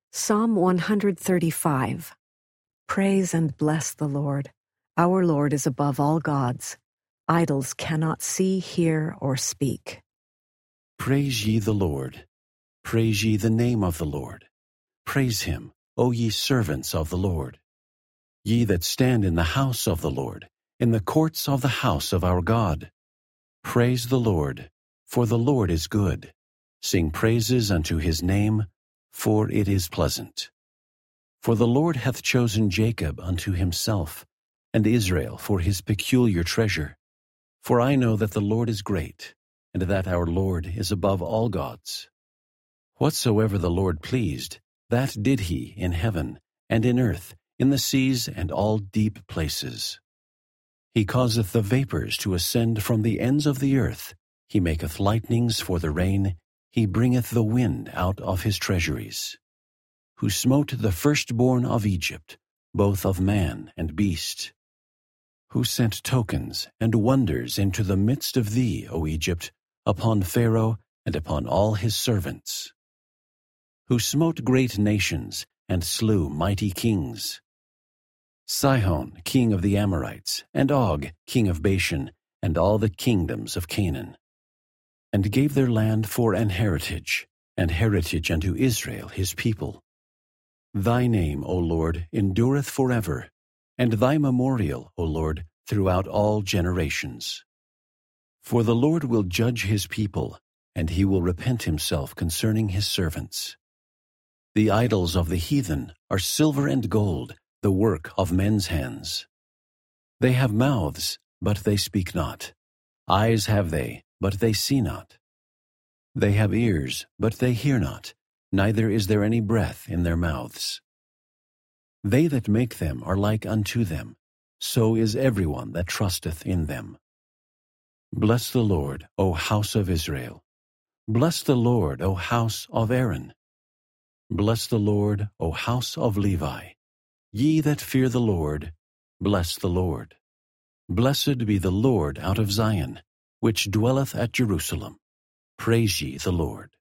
Psalm 135. Praise and bless the Lord. Our Lord is above all gods. Idols cannot see, hear, or speak. Praise ye the Lord. Praise ye the name of the Lord. Praise him, O ye servants of the Lord. Ye that stand in the house of the Lord, in the courts of the house of our God. Praise the Lord, for the Lord is good. Sing praises unto his name, for it is pleasant. For the Lord hath chosen Jacob unto himself, and Israel for his peculiar treasure. For I know that the Lord is great, and that our Lord is above all gods. Whatsoever the Lord pleased, that did he in heaven, and in earth, in the seas, and all deep places. He causeth the vapors to ascend from the ends of the earth. He maketh lightnings for the rain. He bringeth the wind out of his treasuries. Who smote the firstborn of Egypt, both of man and beast. Who sent tokens and wonders into the midst of thee, O Egypt, upon Pharaoh and upon all his servants. Who smote great nations and slew mighty kings. Sihon, king of the Amorites, and Og, king of Bashan, and all the kingdoms of Canaan. And gave their land for an heritage, and heritage unto Israel his people. Thy name, O Lord, endureth forever, and thy memorial, O Lord, throughout all generations. For the Lord will judge his people, and he will repent himself concerning his servants. The idols of the heathen are silver and gold, the work of men's hands. They have mouths, but they speak not. Eyes have they, but they see not. They have ears, but they hear not, neither is there any breath in their mouths. They that make them are like unto them, so is everyone that trusteth in them. Bless the Lord, O house of Israel. Bless the Lord, O house of Aaron. Bless the Lord, O house of Levi. Ye that fear the Lord, bless the Lord. Blessed be the Lord out of Zion, which dwelleth at Jerusalem. Praise ye the Lord.